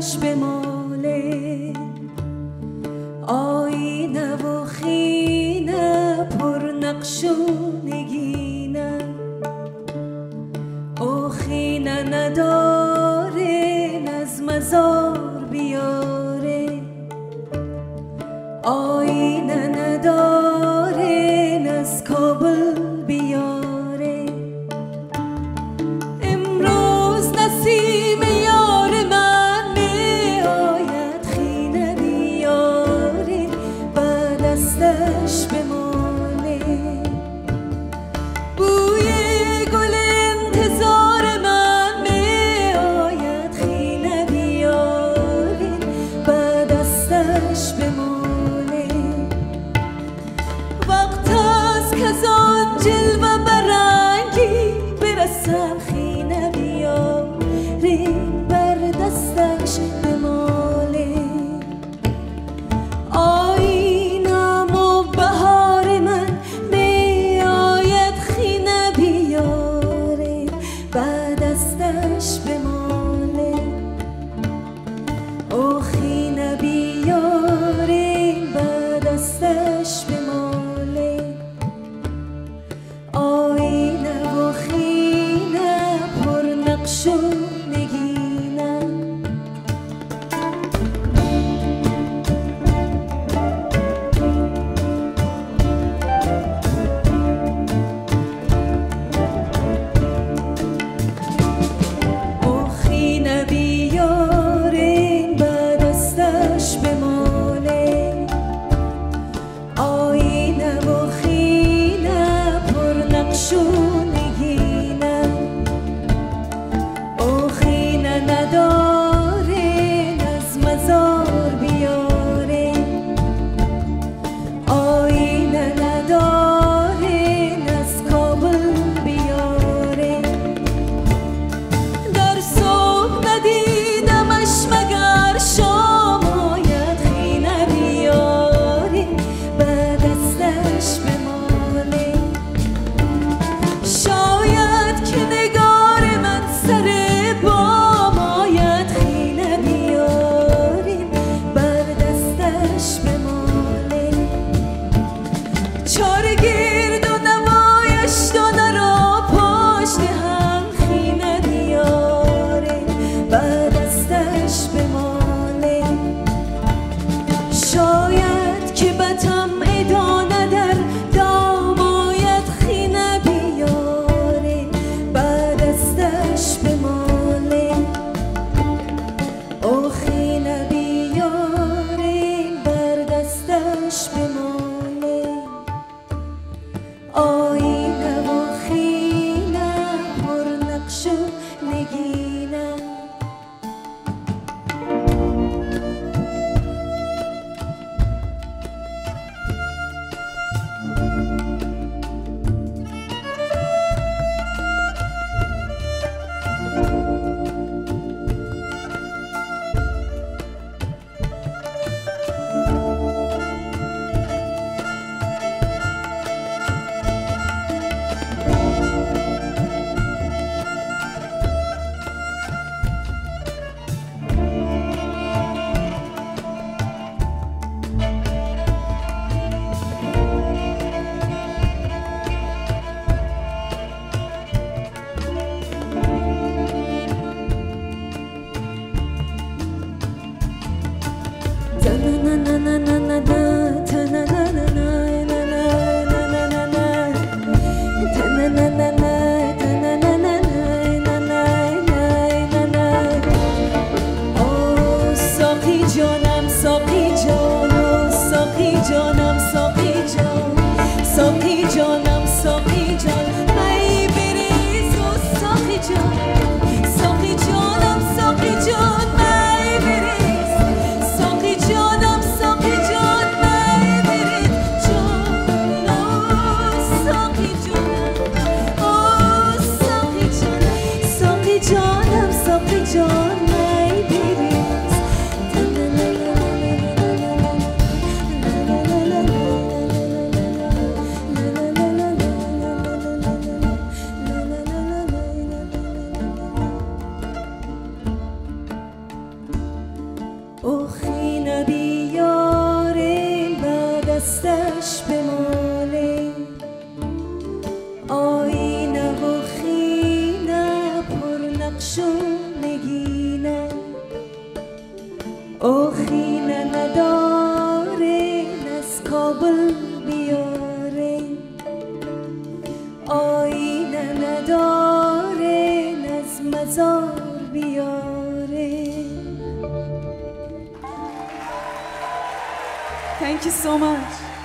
دستش بماله آینه و خینه پر نقش و نگینه او خینه نداره از مزار بیاره آینه نداره از کابل بیاره امروز نسیم یار من می آید خینه بیاره و دستش بماله بوی گل انتظار من می آید خینه بیاره و دستش بماله وقت است که از آن جلوه برنگی برسم خینه بیاره بر دستش بماله آینم و بهار من می آید خینه بیاره بر دستش بماله او خینه بیاره بر دستش بماله آینه و خینه پر نقش و نگینه او خینه بیاره بر دستش بماله آینه و خینه پر نقش و نگینه او خینه نداره از مزار بیاره آینه نداره از کابل بیاره در صبح ندیدمش مگر شام آید خینه بیاره بر دستش بماله شاید که نگار من سر بام آید خینه بیاره بر دستش بماله چار گرد و نمایش دانه را پشت هم خینه بیاره بر دستش بماله شاید که بتم ادانه در دام آید خینه بیاره بر دستش بماله او خینه بیاره بر دستش بماله آینه و خینه پر نقش و نگینه نگینه او خینه نداره از کابل بیاره آینه نداره از مزار بیاره. Thank you so much.